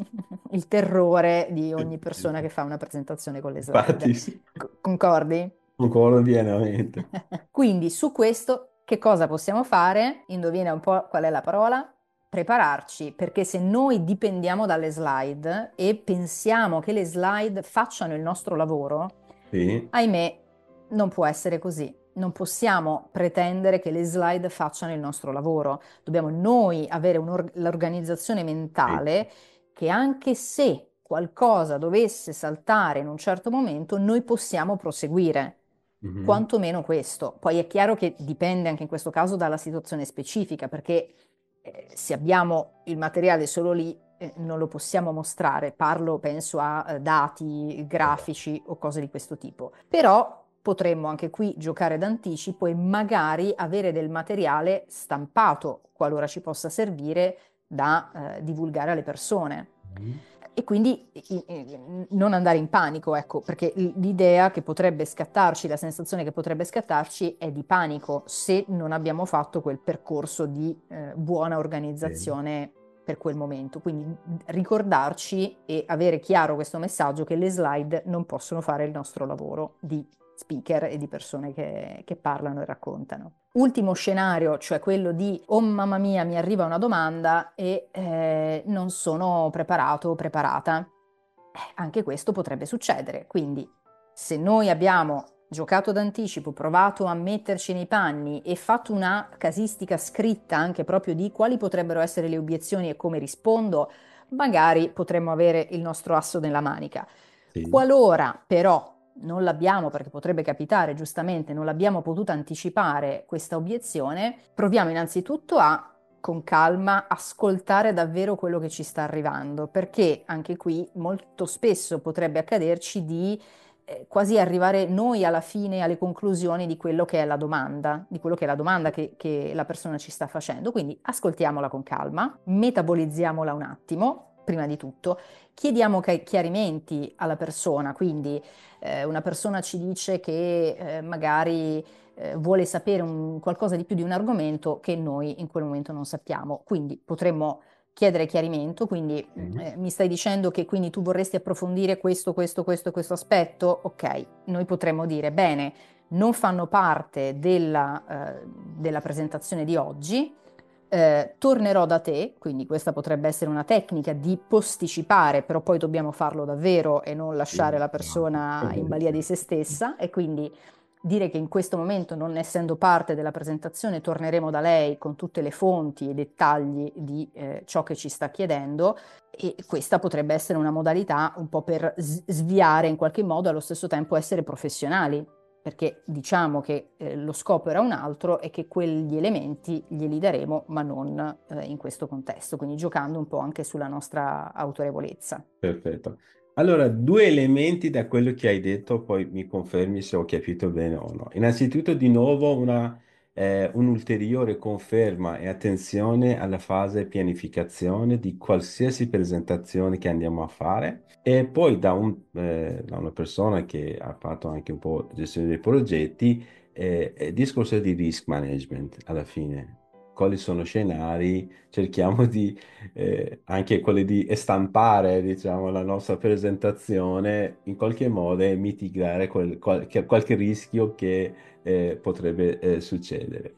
Il terrore di ogni persona che fa una presentazione con le slide. Infatti, sì, C- concordi? concordo pienamente. Quindi su questo che cosa possiamo fare? Indovina un po' qual è la parola? Prepararci, perché se noi dipendiamo dalle slide e pensiamo che le slide facciano il nostro lavoro, Sì, ahimè, non può essere così. Non possiamo pretendere che le slide facciano il nostro lavoro. Dobbiamo noi avere un'or- l'organizzazione sì. mentale che anche se qualcosa dovesse saltare in un certo momento, noi possiamo proseguire. Mhm. Quantomeno questo. Poi è chiaro che dipende anche in questo caso dalla situazione specifica, perché eh, se abbiamo il materiale solo lì, eh, non lo possiamo mostrare. Parlo, penso a eh, dati grafici o cose di questo tipo. Però potremmo anche qui giocare d'anticipo e magari avere del materiale stampato, qualora ci possa servire da eh, divulgare alle persone. Mhm. E quindi i- i- non andare in panico, ecco, perché l- l'idea che potrebbe scattarci, la sensazione che potrebbe scattarci è di panico se non abbiamo fatto quel percorso di eh, buona Sì. organizzazione per quel momento. Quindi ricordarci e avere chiaro questo messaggio che le slide non possono fare il nostro lavoro di speaker e di persone che, che parlano e raccontano. Ultimo scenario, cioè quello di, oh mamma mia, mi arriva una domanda e eh, non sono preparato o preparata. Eh, anche questo potrebbe succedere. Quindi, se noi abbiamo giocato d'anticipo, provato a metterci nei panni e fatto una casistica scritta anche proprio di quali potrebbero essere le obiezioni e come rispondo, magari potremmo avere il nostro asso nella manica. Sì. Qualora però non l'abbiamo, perché potrebbe capitare, giustamente, non l'abbiamo potuta anticipare questa obiezione, proviamo innanzitutto a, con calma, ascoltare davvero quello che ci sta arrivando, perché anche qui molto spesso potrebbe accaderci di eh, quasi arrivare noi alla fine alle conclusioni di quello che è la domanda, di quello che è la domanda che, che la persona ci sta facendo. Quindi ascoltiamola con calma, metabolizziamola un attimo, prima di tutto, chiediamo ca- chiarimenti alla persona, quindi eh, una persona ci dice che eh, magari eh, vuole sapere un- qualcosa di più di un argomento che noi in quel momento non sappiamo, quindi potremmo chiedere chiarimento, quindi mm, Sì. eh, mi stai dicendo che quindi tu vorresti approfondire questo, questo, questo e questo aspetto? Ok, noi potremmo dire, bene, non fanno parte della, eh, della presentazione di oggi, eh, tornerò da te, quindi questa potrebbe essere una tecnica di posticipare, però poi dobbiamo farlo davvero e non lasciare Sì, la esatto. persona in balia di se stessa e quindi dire che in questo momento, non essendo parte della presentazione, torneremo da lei con tutte le fonti e i dettagli di eh, ciò che ci sta chiedendo e questa potrebbe essere una modalità un po' per s- sviare in qualche modo, allo stesso tempo essere professionali, perché diciamo che eh, lo scopo era un altro e che quegli elementi glieli daremo, ma non eh, in questo contesto, quindi giocando un po' anche sulla nostra autorevolezza. Perfetto. Allora, due elementi da quello che hai detto, poi mi confermi se ho capito bene o no. Innanzitutto, di nuovo, una, eh, un'ulteriore conferma e attenzione alla fase pianificazione di qualsiasi presentazione che andiamo a fare. E poi da, un, eh, da una persona che ha fatto anche un po' gestione dei progetti, eh, eh, discorso di risk management alla fine. Quali sono scenari? Cerchiamo di eh, anche quelle di stampare, diciamo, la nostra presentazione in qualche modo e mitigare quel- qualche, qualche rischio che eh, potrebbe eh, succedere.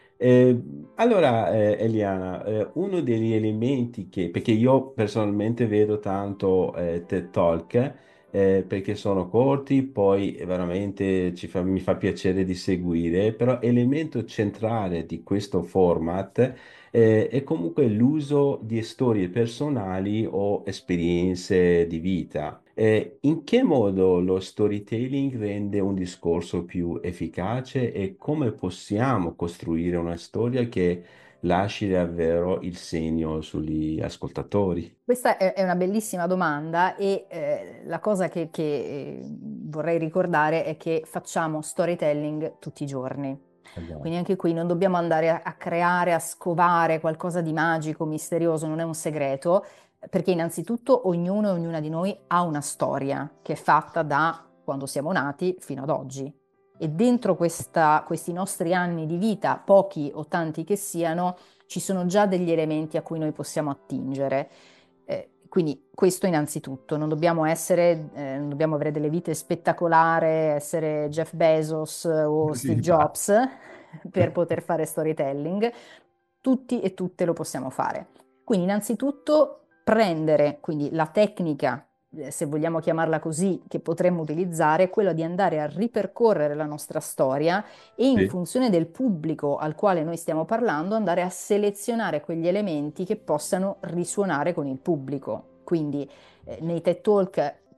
Eh, allora, eh, Eliana, eh, uno degli elementi che, perché io personalmente vedo tanto eh, TED Talk, eh, perché sono corti, poi veramente ci fa- mi fa piacere di seguire, però elemento centrale di questo format eh, è comunque l'uso di storie personali o esperienze di vita. Eh, in che modo lo storytelling rende un discorso più efficace e come possiamo costruire una storia che lasci davvero il segno sugli ascoltatori? Questa è, è una bellissima domanda e eh, la cosa che, che, eh, vorrei ricordare è che facciamo storytelling tutti i giorni. Esatto. Quindi anche qui non dobbiamo andare a, a creare, a scovare qualcosa di magico, misterioso, non è un segreto, perché innanzitutto ognuno e ognuna di noi ha una storia che è fatta da quando siamo nati fino ad oggi. E dentro questa- questi nostri anni di vita, pochi o tanti che siano, ci sono già degli elementi a cui noi possiamo attingere. Eh, quindi questo innanzitutto, non dobbiamo essere, eh, non dobbiamo avere delle vite spettacolari, essere Jeff Bezos o Sì, Steve infatti. Jobs per poter fare storytelling. Tutti e tutte lo possiamo fare. Quindi innanzitutto prendere, quindi la tecnica, eh, se vogliamo chiamarla così, che potremmo utilizzare, è quella di andare a ripercorrere la nostra storia e in Sì. funzione del pubblico al quale noi stiamo parlando andare a selezionare quegli elementi che possano risuonare con il pubblico. Quindi eh, nei TED Talk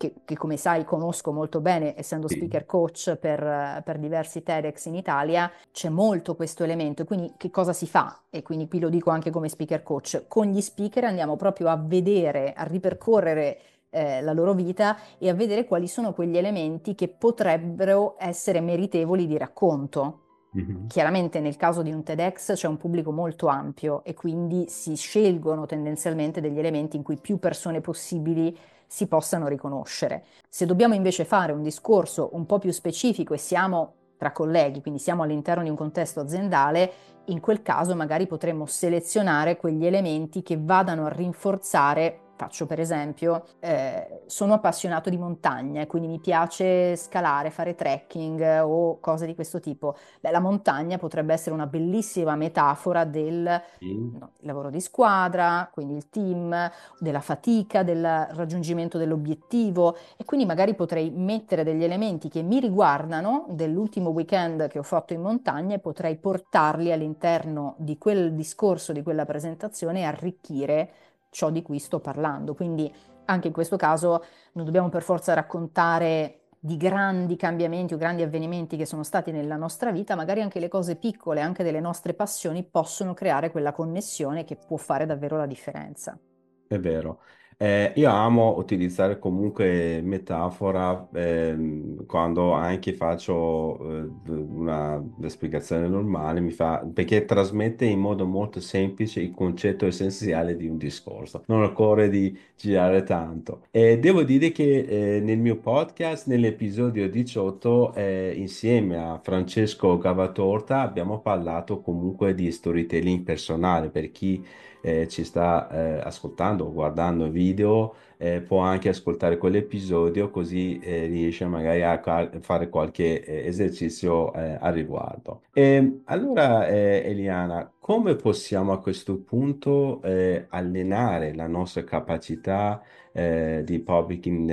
che, che come sai conosco molto bene, essendo Sì. speaker coach per, per diversi TEDx in Italia, c'è molto questo elemento. E quindi che cosa si fa? E quindi qui lo dico anche come speaker coach. Con gli speaker andiamo proprio a vedere, a ripercorrere eh, la loro vita e a vedere quali sono quegli elementi che potrebbero essere meritevoli di racconto. Mhm. Chiaramente nel caso di un TEDx c'è un pubblico molto ampio e quindi si scelgono tendenzialmente degli elementi in cui più persone possibili si possano riconoscere. Se dobbiamo invece fare un discorso un po' più specifico e siamo tra colleghi, quindi siamo all'interno di un contesto aziendale, in quel caso magari potremmo selezionare quegli elementi che vadano a rinforzare. Faccio per esempio, eh, sono appassionato di montagna, quindi mi piace scalare, fare trekking eh, o cose di questo tipo. Beh, la montagna potrebbe essere una bellissima metafora del Sì. no, il lavoro di squadra, quindi il team, della fatica, del raggiungimento dell'obiettivo e quindi magari potrei mettere degli elementi che mi riguardano dell'ultimo weekend che ho fatto in montagna e potrei portarli all'interno di quel discorso, di quella presentazione e arricchire ciò di cui sto parlando. Quindi anche in questo caso non dobbiamo per forza raccontare di grandi cambiamenti o grandi avvenimenti che sono stati nella nostra vita, magari anche le cose piccole, anche delle nostre passioni, possono creare quella connessione che può fare davvero la differenza. È vero. Eh, io amo utilizzare comunque metafora ehm, quando anche faccio eh, una spiegazione normale, mi fa, perché trasmette in modo molto semplice il concetto essenziale di un discorso. Non occorre di girare tanto. E devo dire che eh, nel mio podcast, nell'episodio diciotto, eh, insieme a Francesco Gavatorta, abbiamo parlato comunque di storytelling personale per chi eh, ci sta eh, ascoltando o guardando il video, eh, può anche ascoltare quell'episodio così eh, riesce magari a ca- fare qualche eh, esercizio eh, a riguardo. E, allora, eh, Eliana, come possiamo a questo punto eh, allenare la nostra capacità eh, di public, in-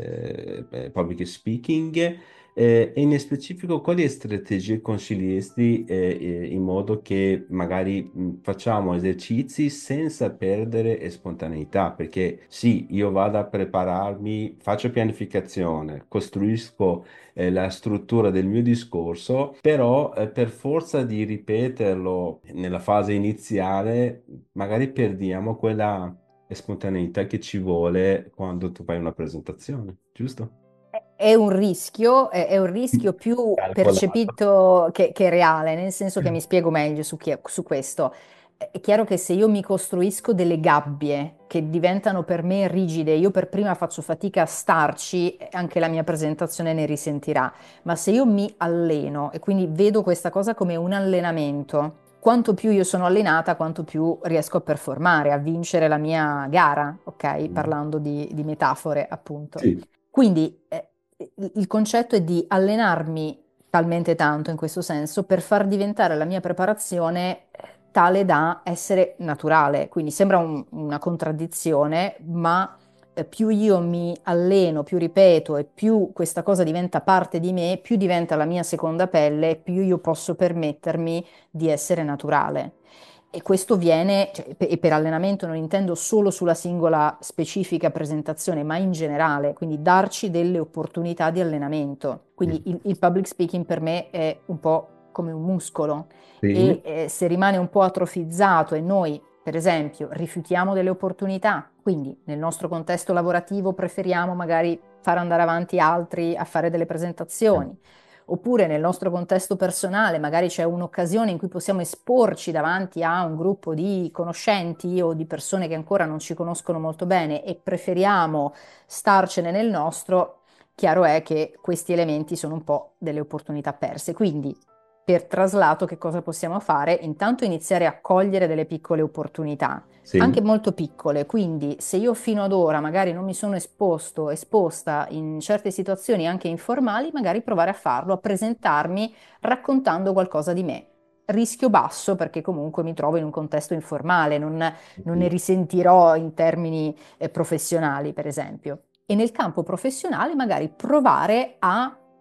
eh, eh, public speaking? Eh, e in specifico, quali strategie consiglieresti eh, eh, in modo che magari mh, facciamo esercizi senza perdere spontaneità? Perché sì, io vado a prepararmi, faccio pianificazione, costruisco eh, la struttura del mio discorso, però eh, per forza di ripeterlo nella fase iniziale, magari perdiamo quella spontaneità che ci vuole quando tu fai una presentazione, giusto? È un rischio, è, è un rischio più Calcolato. percepito che, che reale, nel senso che mi spiego meglio su, chi- su questo. È chiaro che se io mi costruisco delle gabbie che diventano per me rigide, io per prima faccio fatica a starci, anche la mia presentazione ne risentirà. Ma se io mi alleno e quindi vedo questa cosa come un allenamento, quanto più io sono allenata, quanto più riesco a performare, a vincere la mia gara, ok? Parlando di, di metafore, appunto. Sì. Quindi eh, il il concetto è di allenarmi talmente tanto in questo senso per far diventare la mia preparazione eh, tale da essere naturale. Quindi sembra un- una contraddizione, ma eh, più io mi alleno, più ripeto e più questa cosa diventa parte di me, più diventa la mia seconda pelle, e più io posso permettermi di essere naturale. E questo viene, cioè, pe- e per allenamento non intendo solo sulla singola specifica presentazione, ma in generale, quindi darci delle opportunità di allenamento. Quindi il, il public speaking per me è un po' come un muscolo Sì. e eh, se rimane un po' atrofizzato e noi, per esempio, rifiutiamo delle opportunità, quindi nel nostro contesto lavorativo preferiamo magari far andare avanti altri a fare delle presentazioni oppure nel nostro contesto personale, magari c'è un'occasione in cui possiamo esporci davanti a un gruppo di conoscenti o di persone che ancora non ci conoscono molto bene e preferiamo starcene nel nostro, chiaro è che questi elementi sono un po' delle opportunità perse. Quindi, per traslato, che cosa possiamo fare? Intanto iniziare a cogliere delle piccole opportunità anche Sì. molto piccole, quindi se io fino ad ora magari non mi sono esposto, esposta in certe situazioni anche informali, magari provare a farlo, a presentarmi raccontando qualcosa di me. Rischio basso perché comunque mi trovo in un contesto informale, non, non ne Sì. risentirò in termini eh, professionali, per esempio. E nel campo professionale magari provare a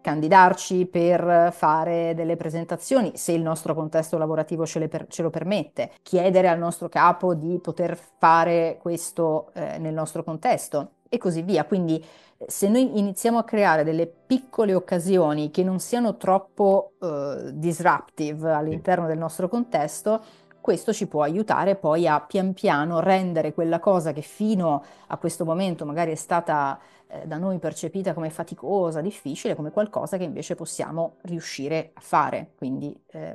candidarci per fare delle presentazioni, se il nostro contesto lavorativo ce, le per- ce lo permette, chiedere al nostro capo di poter fare questo eh, nel nostro contesto e così via. Quindi eh, se noi iniziamo a creare delle piccole occasioni che non siano troppo eh, disruptive Sì. all'interno del nostro contesto, questo ci può aiutare poi a pian piano rendere quella cosa che fino a questo momento magari è stata eh, da noi percepita come faticosa, difficile, come qualcosa che invece possiamo riuscire a fare. Quindi, eh,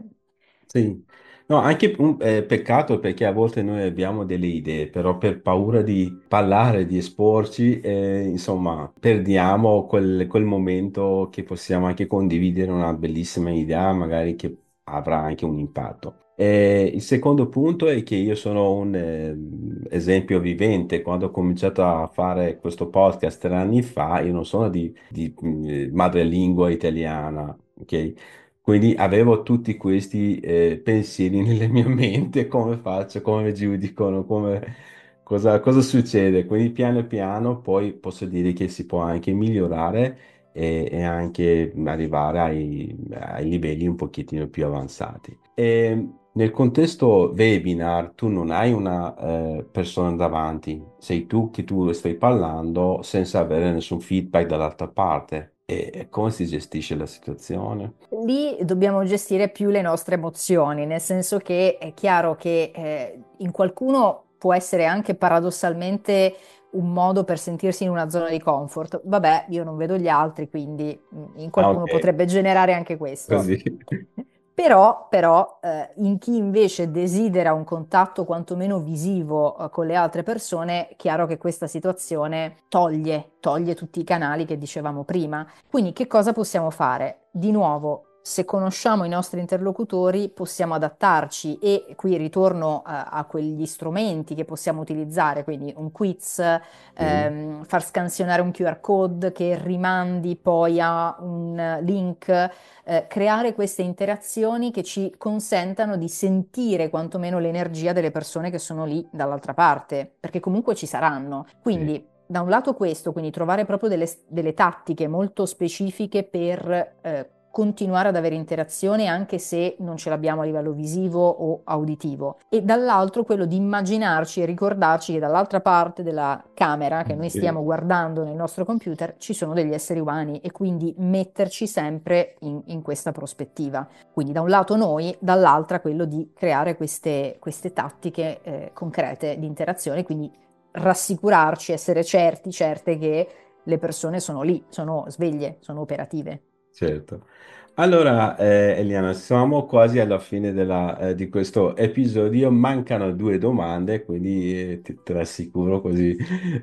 Sì, no, anche un eh, peccato perché a volte noi abbiamo delle idee, però per paura di parlare, di esporci, eh, insomma, perdiamo quel, quel momento che possiamo anche condividere una bellissima idea, magari che avrà anche un impatto. E il secondo punto è che io sono un eh, esempio vivente. Quando ho cominciato a fare questo podcast tre anni fa, io non sono di, di, eh, madrelingua italiana, ok? Quindi avevo tutti questi eh, pensieri nella mia mente, come faccio, come mi giudicano, come, cosa, cosa succede. Quindi piano piano poi posso dire che si può anche migliorare e, e anche arrivare ai, ai livelli un pochettino più avanzati. E nel contesto webinar tu non hai una eh, persona davanti, sei tu che tu stai parlando senza avere nessun feedback dall'altra parte. E come si gestisce la situazione? lì dobbiamo gestire più le nostre emozioni, nel senso che è chiaro che eh, in qualcuno può essere anche paradossalmente un modo per sentirsi in una zona di comfort. Vabbè, io non vedo gli altri, quindi mm, in Ah, qualcuno ok, potrebbe generare anche questo. così. Però, però eh, in chi invece desidera un contatto quantomeno visivo eh, con le altre persone, è chiaro che questa situazione toglie, toglie tutti i canali che dicevamo prima. Quindi che cosa possiamo fare? Di nuovo, se conosciamo i nostri interlocutori, possiamo adattarci e qui ritorno a, a quegli strumenti che possiamo utilizzare, quindi un quiz, Sì, ehm, far scansionare un Q R code che rimandi poi a un link, eh, creare queste interazioni che ci consentano di sentire quantomeno l'energia delle persone che sono lì dall'altra parte, perché comunque ci saranno. sì, Quindi da un lato questo, quindi trovare proprio delle, delle tattiche molto specifiche per eh, continuare ad avere interazione anche se non ce l'abbiamo a livello visivo o auditivo. E dall'altro quello di immaginarci e ricordarci che dall'altra parte della camera che noi sì, stiamo guardando nel nostro computer ci sono degli esseri umani e quindi metterci sempre in, in questa prospettiva. Quindi da un lato noi, dall'altra quello di creare queste, queste tattiche eh, concrete di interazione, quindi rassicurarci, essere certi, certe che le persone sono lì, sono sveglie, sono operative. certo. Allora, eh, Eliana, siamo quasi alla fine della, eh, di questo episodio. Mancano due domande, quindi eh, ti- te, rassicuro così.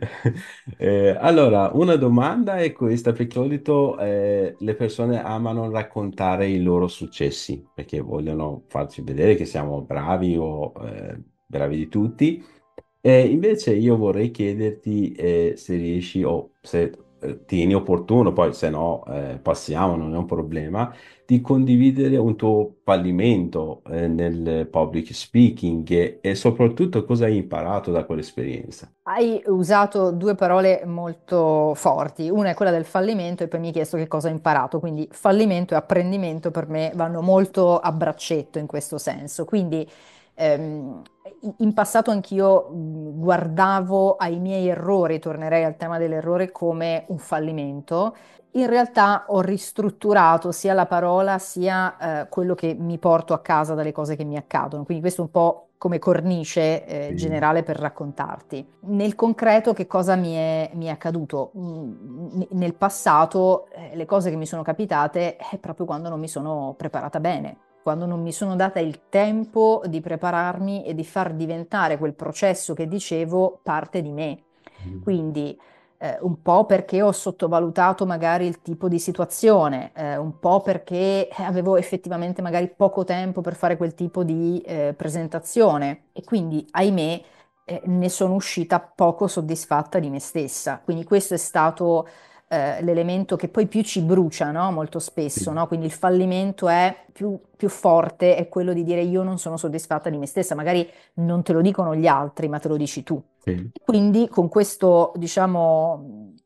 Eh, allora, una domanda è questa, perché di solito eh, le persone amano raccontare i loro successi, perché vogliono farci vedere che siamo bravi o eh, bravi di tutti. E invece io vorrei chiederti eh, se riesci o se eh, tieni opportuno, poi se no eh, passiamo, non è un problema, di condividere un tuo fallimento eh, nel public speaking e, e soprattutto cosa hai imparato da quell'esperienza. Hai usato due parole molto forti, una è quella del fallimento e poi mi hai chiesto che cosa ho imparato, quindi fallimento e apprendimento per me vanno molto a braccetto in questo senso, quindi ehm, in passato anch'io mh, guardavo ai miei errori, tornerei al tema dell'errore come un fallimento. In realtà ho ristrutturato sia la parola sia eh, quello che mi porto a casa dalle cose che mi accadono, quindi questo è un po' come cornice eh, Sì, generale per raccontarti. Nel concreto che cosa mi è, mi è accaduto? Mm, nel passato eh, le cose che mi sono capitate è proprio quando non mi sono preparata bene, quando non mi sono data il tempo di prepararmi e di far diventare quel processo che dicevo parte di me. Quindi eh, un po' perché ho sottovalutato magari il tipo di situazione, eh, un po' perché avevo effettivamente magari poco tempo per fare quel tipo di eh, presentazione e quindi, ahimè, eh, ne sono uscita poco soddisfatta di me stessa. Quindi questo è stato eh, l'elemento che poi più ci brucia, no? Molto spesso, sì, no? Quindi il fallimento è più, più forte, è quello di dire io non sono soddisfatta di me stessa, magari non te lo dicono gli altri, ma te lo dici tu. sì, Quindi con questo, diciamo,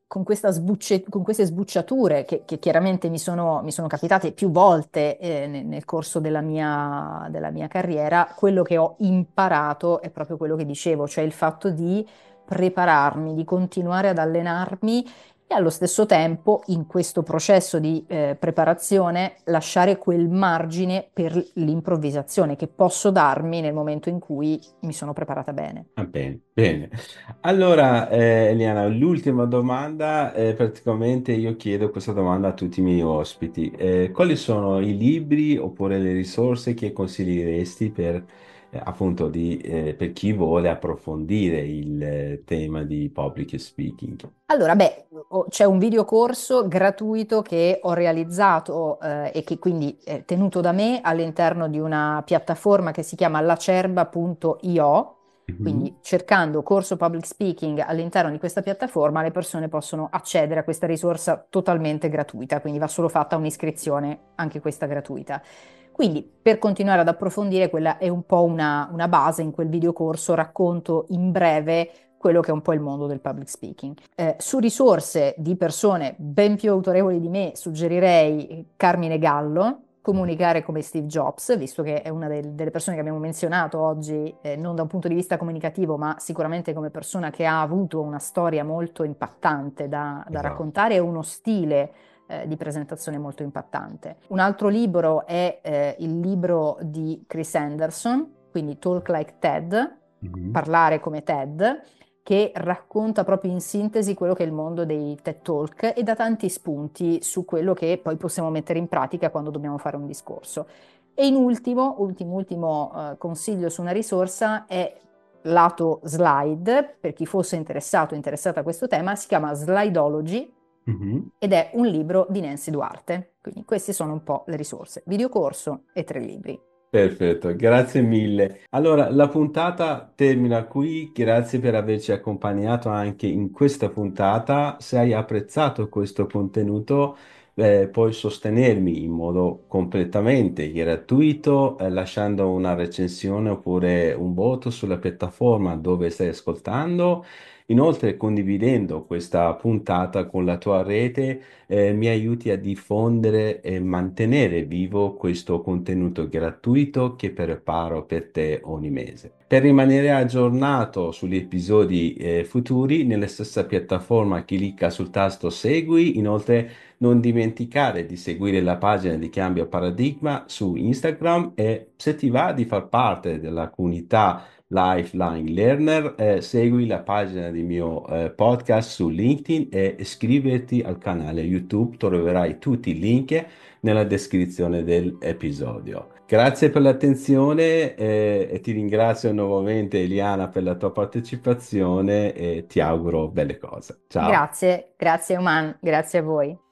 con questa sbucce- con queste sbucciature che, che chiaramente mi sono, mi sono capitate più volte eh, nel, nel corso della mia, della mia carriera, quello che ho imparato è proprio quello che dicevo, cioè il fatto di prepararmi, di continuare ad allenarmi e allo stesso tempo, in questo processo di eh, preparazione, lasciare quel margine per l'improvvisazione che posso darmi nel momento in cui mi sono preparata bene. Va bene, bene. Allora, eh, Eliana, l'ultima domanda, eh, praticamente io chiedo questa domanda a tutti i miei ospiti. Eh, quali sono i libri oppure le risorse che consiglieresti per, eh, appunto, di, eh, per chi vuole approfondire il, eh, tema di public speaking? Allora, beh, ho- c'è un videocorso gratuito che ho realizzato eh, e che quindi è tenuto da me all'interno di una piattaforma che si chiama lacerba punto io. Mhm. Quindi cercando corso public speaking all'interno di questa piattaforma, le persone possono accedere a questa risorsa totalmente gratuita, quindi va solo fatta un'iscrizione, anche questa gratuita. Quindi per continuare ad approfondire, quella è un po' una, una base in quel videocorso, racconto in breve quello che è un po' il mondo del public speaking. Eh, su risorse di persone ben più autorevoli di me, suggerirei Carmine Gallo, Comunicare come Steve Jobs, visto che è una del- delle persone che abbiamo menzionato oggi, eh, non da un punto di vista comunicativo, ma sicuramente come persona che ha avuto una storia molto impattante da, da Esatto. raccontare e uno stile eh, di presentazione molto impattante. Un altro libro è eh, il libro di Chris Anderson, quindi Talk Like Ted, Mhm. parlare come Ted, che racconta proprio in sintesi quello che è il mondo dei TED Talk e dà tanti spunti su quello che poi possiamo mettere in pratica quando dobbiamo fare un discorso. E in ultimo, ultimo, ultimo eh, consiglio su una risorsa è lato slide, per chi fosse interessato o interessata a questo tema, si chiama Slideology Mhm. ed è un libro di Nancy Duarte. Quindi queste sono un po' le risorse, videocorso e tre libri. Perfetto, grazie mille. Allora, la puntata termina qui. Grazie per averci accompagnato anche in questa puntata. Se hai apprezzato questo contenuto, eh, puoi sostenermi in modo completamente gratuito, eh, lasciando una recensione oppure un voto sulla piattaforma dove stai ascoltando. Inoltre, condividendo questa puntata con la tua rete eh, mi aiuti a diffondere e mantenere vivo questo contenuto gratuito che preparo per te ogni mese. Per rimanere aggiornato sugli episodi eh, futuri, nella stessa piattaforma clicca sul tasto Segui, inoltre non dimenticare di seguire la pagina di Cambio Paradigma su Instagram e se ti va di far parte della comunità Lifeline Learner, eh, segui la pagina del mio eh, podcast su LinkedIn e iscriverti al canale YouTube, troverai tutti i link nella descrizione dell'episodio. Grazie per l'attenzione eh, e ti ringrazio nuovamente Eliana per la tua partecipazione e ti auguro belle cose. Ciao. Grazie, grazie Oman, grazie a voi.